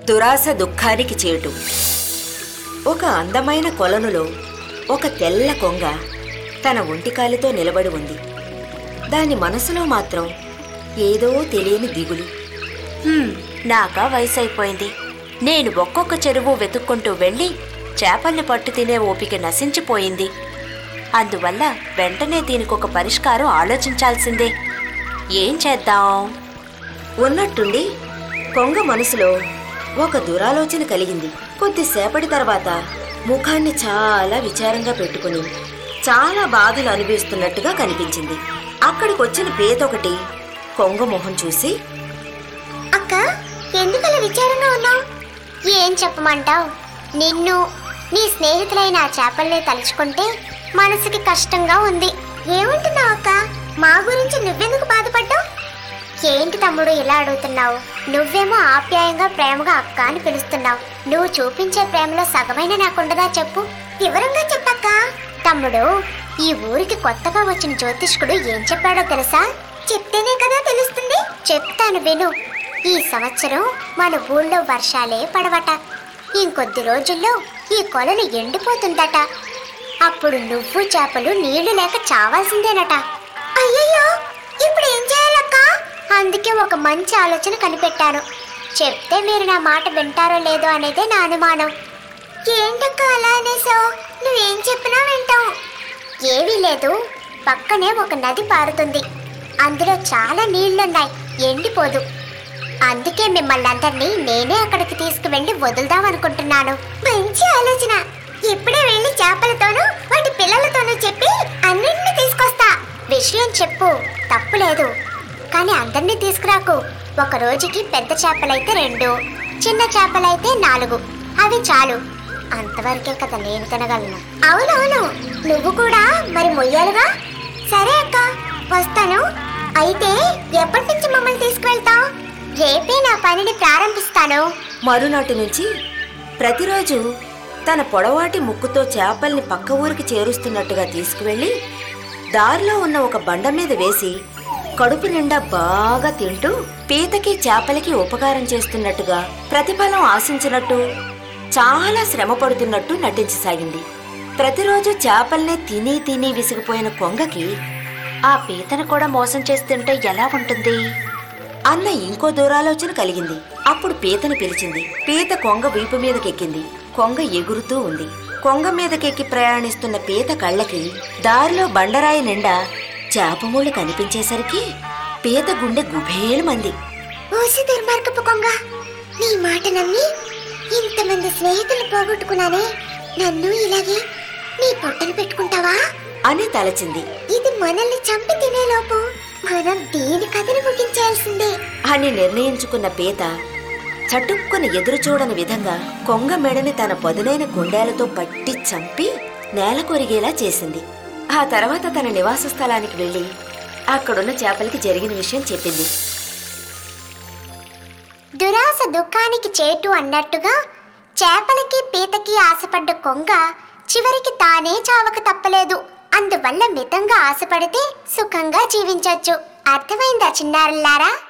దురాశ దుఃఖానికి చేటు. ఒక అందమైన కొలనులో ఒక తెల్ల కొంగ తన ఒంటికాలితో నిలబడి ఉంది. దాని మనసులో మాత్రం ఏదో తెలియని దిగులు. నాకా వయసు అయిపోయింది. నేను ఒక్కొక్క చెరువు వెతుక్కుంటూ వెళ్ళి చేపల్ని పట్టు తినే ఓపిక నశించిపోయింది. అందువల్ల వెంటనే దీనికొక పరిష్కారం ఆలోచించాల్సిందే. ఏం చేద్దాం? ఉన్నట్టుండి కొంగ మనసులో ఒక దురాలోచన కలిగింది. కొద్దిసేపటి తర్వాత ముఖాన్ని చాలా విచారంగా పెట్టుకుని చాలా బాధలు అనుభవిస్తున్నట్టుగా కనిపించింది. అక్కడికొచ్చిన పేతొకటి కొంగ మొహం చూసి, అక్క, ఎందుకలా విచారంగా ఉన్నావు? ఏం చెప్పమంటావు? నిన్ను, నీ స్నేహితులైన ఆ చేపల్ని తలుచుకుంటే మనసుకి కష్టంగా ఉంది. ఏమంటున్నావు అక్క? మా గురించి నువ్వెందుకు బాధపడ్డావు? ఏంటి తమ్ముడు ఇలా అడుగుతున్నావు? నువ్వేమో ఆప్యాయంగా ప్రేమగా అక్క అని పిలుస్తున్నావు. నువ్వు చూపించే ప్రేమలో సగమైన నాకుండదా చెప్పు? వివరంగా చెప్పక్క. తమ్ముడు, ఈ ఊరికి కొత్తగా వచ్చిన జ్యోతిష్కుడు ఏం చెప్పాడో తెలుసా? చెప్తేనే కదా తెలుస్తుంది. చెప్తాను విను. ఈ సంవత్సరం మన ఊళ్ళో వర్షాలే పడవట. ఇంకొద్ది రోజుల్లో ఈ కొలను ఎండిపోతుందట. అప్పుడు నువ్వు చేపలు నీళ్లు లేక చావాల్సిందేనట. అయ్యయ్యో, ఇప్పుడు ఏం చేయాలక్క? అందుకే ఒక మంచి ఆలోచన కనిపెట్టాను. చెప్తే మీరు నా మాట వింటారో లేదో అనేదే నా అనుమానం. ఏంటక్క అలా అనేసావు? నువ్వేం చెప్పినా వింటాం. ఏమీ లేదు, పక్కనే ఒక నది పారుతుంది. అందులో చాలా నీళ్లున్నాయి, ఎండిపోదు. అందుకే మిమ్మల్ని అందరినీ నేనే అక్కడికి తీసుకువెళ్ళి వదులుదాం అనుకుంటున్నాను. మంచి ఆలోచన. ఇప్పుడే వెళ్ళి చేపలతోనూ వాటి పిల్లలతోనూ చెప్పి అన్నింటినీ తీసుకొస్తా. విషయం చెప్పు, తప్పులేదు. కానీ అందరినీ తీసుకురాకు. ఒక రోజుకి పెద్ద చేపలైతే 2, చిన్న చేపలైతే 4. అవి చాలు. అంతవరకే కదా నేను తినగలను. అవునవును, నువ్వు కూడా మరి మొయ్యాలుగా. సరే అక్క, వస్తాను. అయితే ఎప్పటి నుంచి మమ్మల్ని తీసుకువెళ్తావు? రేపే నా పనిని ప్రారంభిస్తాను. మరునాటి నుంచి ప్రతిరోజు తన పొడవాటి ముక్కుతో చేపల్ని పక్క ఊరికి చేరుస్తున్నట్టుగా తీసుకువెళ్ళి దారిలో ఉన్న ఒక బండ మీద వేసి కడుపు నిండా బాగా తింటూ పీతకి చేపలకి ఉపకారం చేస్తున్నట్టుగా, ప్రతిఫలం ఆశించినట్టు, చాలా శ్రమ పడుతున్నట్టు నటించసాగింది. ప్రతిరోజు చేపల్నే తిని తిని విసిగిపోయిన కొంగకి ఆ పీతను కూడా మోసం చేస్తుంటే ఎలా ఉంటుంది అన్న ఇంకో దూరాలోచన కలిగింది. అప్పుడు పీతను పిలిచింది. పీత కొంగ వీపు మీదకెక్కింది. కొంగ ఎగురుతూ ఉంది. కొంగ మీదకెక్కి ప్రయాణిస్తున్న పీత కళ్ళకి దారిలో బండరాయి నిండా చేపముళ్ళు కనిపించేసరికి పీత గుండె గుబేలుమంది. ఓసి దుర్మార్గపు కొంగ, నీ మాట నమ్మి ఇంతమంది స్నేహితులు పోగొట్టుకున్నానే, నన్ను ఇలాగే నీ పొట్టను పెట్టుకుంటావా అని తలచింది. ఇది మనల్ని చంపి తినేలోపు మనం దీని కథను ముగించాల్సిందే అని నిర్ణయించుకున్న పీత చటుక్కుని ఎదురు చూడని విధంగా కొంగ మెడని తన పదునైన గుండెలతో పట్టి చంపి నేల కొరిగేలా చేసింది. ఆ తర్వాత తన నివాస స్థలానికి వెళ్లి అక్కడున్న చేపలకి జరిగిన విషయం చెప్పింది. దురాశ దుఃఖానికి చేటు అన్నట్టుగా చేపలకి పీతకి ఆశపడ్డ కొంగ చివరికి తానే చావక తప్పలేదు. అందువల్ల మితంగా ఆశపడితే సుఖంగా జీవించొచ్చు. అర్థమైందా చిన్నారులారా?